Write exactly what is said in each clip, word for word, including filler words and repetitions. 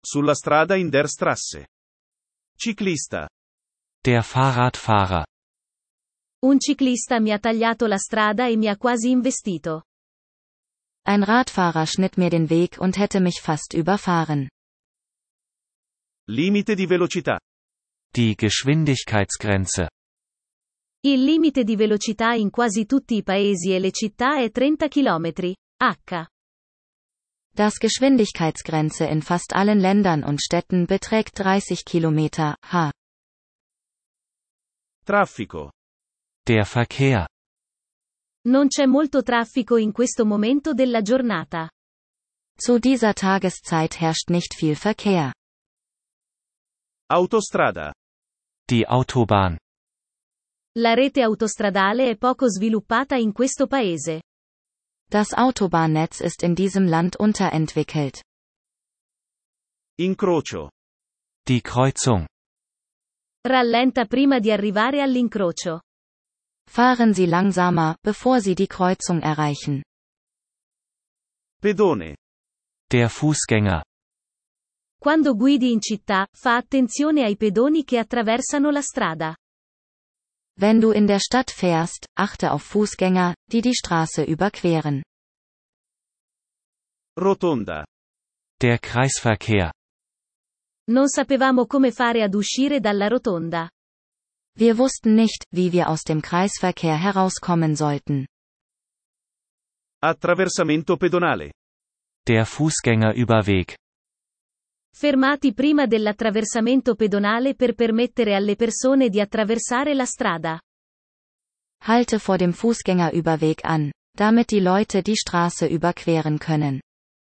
Sulla strada in der Straße. Ciclista. Der Fahrradfahrer. Un ciclista mi ha tagliato la strada e mi ha quasi investito. Ein Radfahrer schnitt mir den Weg und hätte mich fast überfahren. Limite di velocità. Die Geschwindigkeitsgrenze. Il limite di velocità in quasi tutti i paesi e le città è trenta chilometri h. Das Geschwindigkeitsgrenze in fast allen Ländern und Städten beträgt dreißig Kilometer H. Traffico. Der Verkehr. Non c'è molto traffico in questo momento della giornata. Zu dieser Tageszeit herrscht nicht viel Verkehr. Autostrada. Die Autobahn. La rete autostradale è poco sviluppata in questo paese. Das Autobahnnetz ist in diesem Land unterentwickelt. Incrocio. Die Kreuzung. Rallenta prima di arrivare all'incrocio. Fahren Sie langsamer, bevor Sie die Kreuzung erreichen. Pedone. Der Fußgänger. Quando guidi in città, fa attenzione ai pedoni che attraversano la strada. Wenn du in der Stadt fährst, achte auf Fußgänger, die die Straße überqueren. Rotonda. Der Kreisverkehr. Non sapevamo come fare ad uscire dalla rotonda. Wir wussten nicht, wie wir aus dem Kreisverkehr herauskommen sollten. Attraversamento pedonale. Der Fußgängerüberweg. Fermati prima dell'attraversamento pedonale per permettere alle persone di attraversare la strada. Halte vor dem Fußgängerüberweg an, damit die Leute die Straße überqueren können.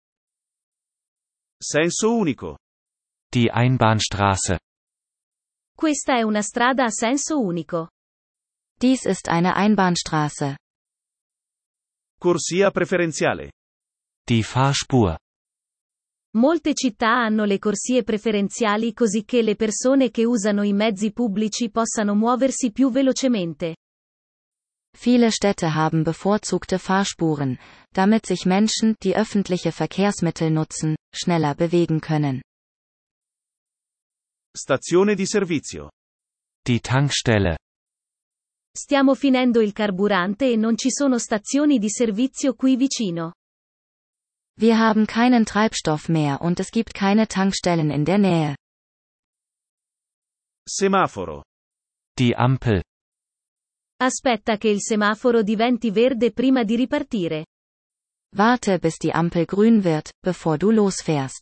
Senso unico. Die Einbahnstraße. Questa è una strada a senso unico. Dies ist eine Einbahnstraße. Corsia preferenziale. Die Fahrspur. Molte città hanno le corsie preferenziali così che le persone che usano i mezzi pubblici possano muoversi più velocemente. Viele Städte haben bevorzugte Fahrspuren, damit sich Menschen, die öffentliche Verkehrsmittel nutzen, schneller bewegen können. Stazione di servizio. Die Tankstelle. Stiamo finendo il carburante e non ci sono stazioni di servizio qui vicino. Wir haben keinen Treibstoff mehr und es gibt keine Tankstellen in der Nähe. Semaforo. Die Ampel. Aspetta che il semaforo diventi verde prima di ripartire. Warte bis die Ampel grün wird, bevor du losfährst.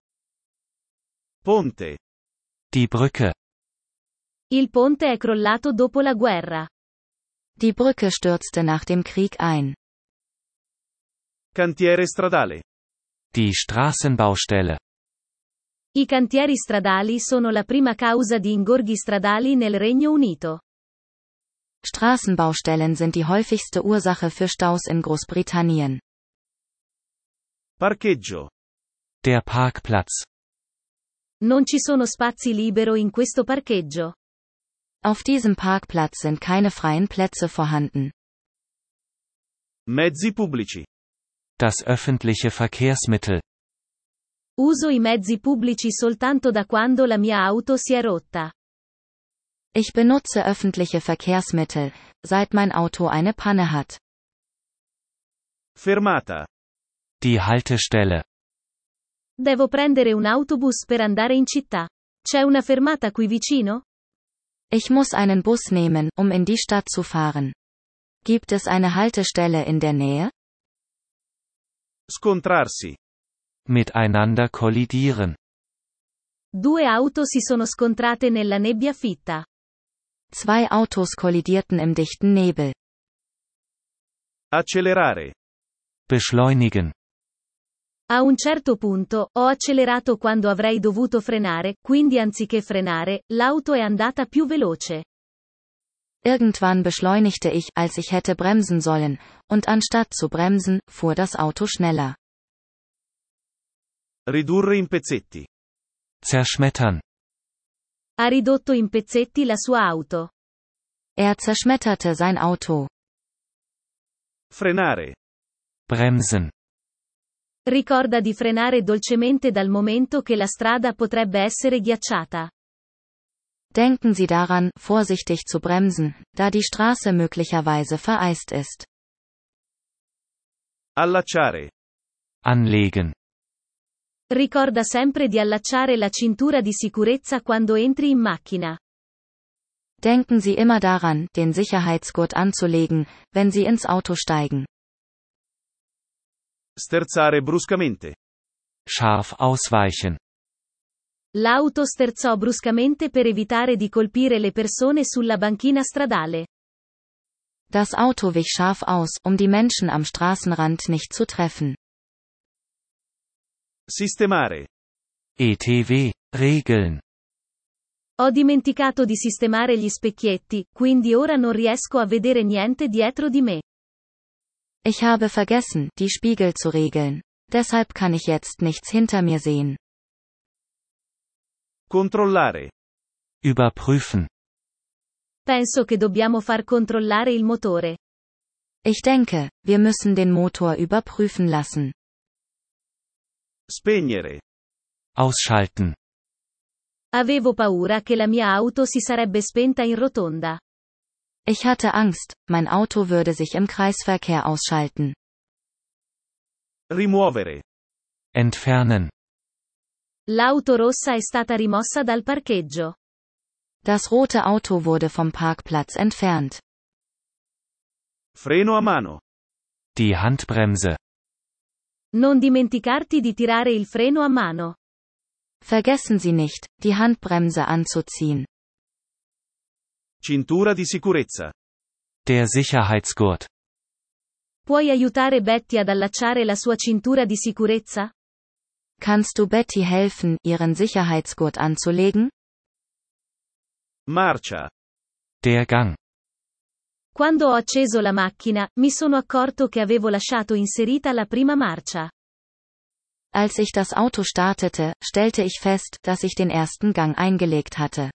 Ponte. Die Brücke. Il ponte è crollato dopo la guerra. Die Brücke stürzte nach dem Krieg ein. Cantiere stradale. Die Straßenbaustelle. I cantieri stradali sono la prima causa di ingorghi stradali nel Regno Unito. Straßenbaustellen sind die häufigste Ursache für Staus in Großbritannien. Parcheggio. Der Parkplatz. Non ci sono spazi libero in questo parcheggio. Auf diesem Parkplatz sind keine freien Plätze vorhanden. Mezzi pubblici. Das öffentliche Verkehrsmittel. Uso i mezzi pubblici soltanto da quando la mia auto si è rotta. Ich benutze öffentliche Verkehrsmittel, seit mein Auto eine Panne hat. Fermata. Die Haltestelle. Devo prendere un autobus per andare in città. C'è una fermata qui vicino? Ich muss einen Bus nehmen, um in die Stadt zu fahren. Gibt es eine Haltestelle in der Nähe? Scontrarsi. Miteinander kollidieren. Due auto si sono scontrate nella nebbia fitta. Zwei Autos kollidierten im dichten Nebel. Accelerare. Beschleunigen. A un certo punto, ho accelerato quando avrei dovuto frenare, quindi anziché frenare, l'auto è andata più veloce. Irgendwann beschleunigte ich, als ich hätte bremsen sollen, und anstatt zu bremsen, fuhr das Auto schneller. Ridurre in pezzetti. Zerschmettern. Ha ridotto in pezzetti la sua auto. Er zerschmetterte sein Auto. Frenare. Bremsen. Ricorda di frenare dolcemente dal momento che la strada potrebbe essere ghiacciata. Denken Sie daran, vorsichtig zu bremsen, da die Straße möglicherweise vereist ist. Allacciare. Anlegen. Ricorda sempre di allacciare la cintura di sicurezza quando entri in macchina. Denken Sie immer daran, den Sicherheitsgurt anzulegen, wenn Sie ins Auto steigen. Sterzare bruscamente. Scharf ausweichen. L'auto sterzò bruscamente per evitare di colpire le persone sulla banchina stradale. Das Auto wich scharf aus, um die Menschen am Straßenrand nicht zu treffen. Sistemare. E T W, regeln. Ho dimenticato di sistemare gli specchietti, quindi ora non riesco a vedere niente dietro di me. Ich habe vergessen, die Spiegel zu regeln. Deshalb kann ich jetzt nichts hinter mir sehen. Controllare. Überprüfen. Penso che dobbiamo far controllare il motore. Ich denke, wir müssen den Motor überprüfen lassen. Spegnere. Ausschalten. Avevo paura che la mia auto si sarebbe spenta in rotonda. Ich hatte Angst, mein Auto würde sich im Kreisverkehr ausschalten. Rimuovere. Entfernen. L'auto rossa è stata rimossa dal parcheggio. Das rote Auto wurde vom Parkplatz entfernt. Freno a mano. Die Handbremse. Non dimenticarti di tirare il freno a mano. Vergessen Sie nicht, die Handbremse anzuziehen. Cintura di sicurezza. Der Sicherheitsgurt. Puoi aiutare Betty ad allacciare la sua cintura di sicurezza? Kannst du Betty helfen, ihren Sicherheitsgurt anzulegen? Marcia. Der Gang. Quando ho acceso la macchina, mi sono accorto che avevo lasciato inserita la prima marcia. Als ich das Auto startete, stellte ich fest, dass ich den ersten Gang eingelegt hatte.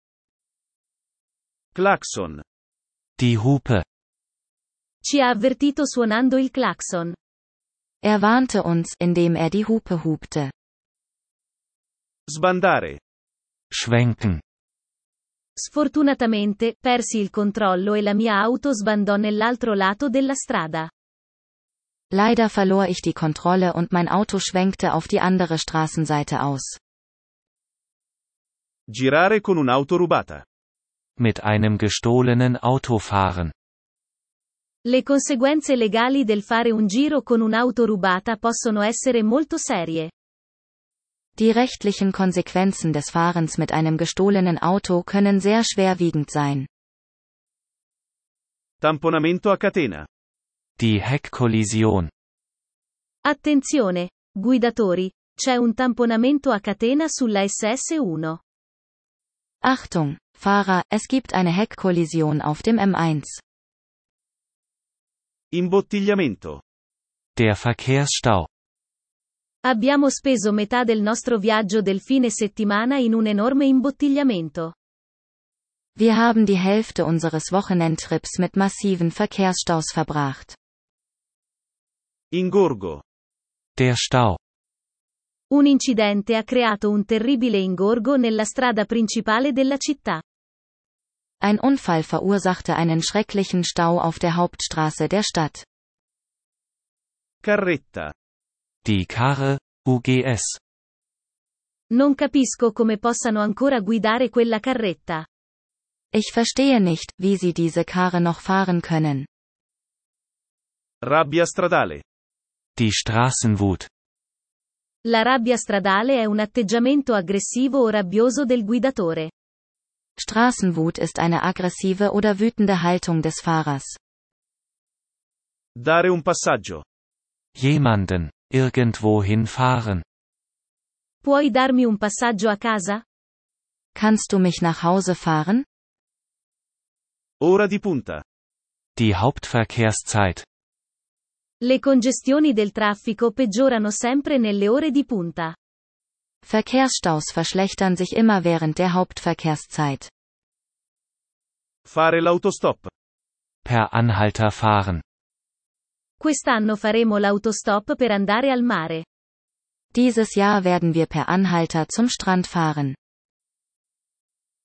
Clacson. Die Hupe. Ci ha avvertito suonando il clacson. Er warnte uns, indem er die Hupe hupte. Sbandare. Schwenken. Sfortunatamente, persi il controllo e la mia auto sbandò nell'altro lato della strada. Leider verlor ich die Kontrolle und mein Auto schwenkte auf die andere Straßenseite aus. Girare con un'auto rubata. Mit einem gestohlenen Auto fahren. Le conseguenze legali del fare un giro con un'auto rubata possono essere molto serie. Die rechtlichen Konsequenzen des Fahrens mit einem gestohlenen Auto können sehr schwerwiegend sein. Tamponamento a catena. Die Heckkollision. Attenzione, guidatori, c'è un tamponamento a catena sulla S S uno. Achtung, Fahrer, es gibt eine Heckkollision auf dem M eins. Imbottigliamento. Der Verkehrsstau. Abbiamo speso metà del nostro viaggio del fine settimana in un enorme imbottigliamento. Wir haben die Hälfte unseres Wochenendtrips mit massiven Verkehrsstaus verbracht. Ingorgo. Der Stau. Un incidente ha creato un terribile ingorgo nella strada principale della città. Ein Unfall verursachte einen schrecklichen Stau auf der Hauptstraße der Stadt. Carretta. Die Karre, U G S. Non capisco come possano ancora guidare quella carretta. Ich verstehe nicht, wie Sie diese Karre noch fahren können. Rabbia stradale. Die Straßenwut. La rabbia stradale è un atteggiamento aggressivo o rabbioso del guidatore. Straßenwut ist eine aggressive oder wütende Haltung des Fahrers. Dare un passaggio. Jemanden, irgendwohin fahren. Puoi darmi un passaggio a casa? Kannst du mich nach Hause fahren? Ora di punta. Die Hauptverkehrszeit. Le congestioni del traffico peggiorano sempre nelle ore di punta. Verkehrsstaus verschlechtern sich immer während der Hauptverkehrszeit. Fare l'autostop. Per Anhalter fahren. Quest'anno faremo l'autostop per andare al mare. Dieses Jahr werden wir per Anhalter zum Strand fahren.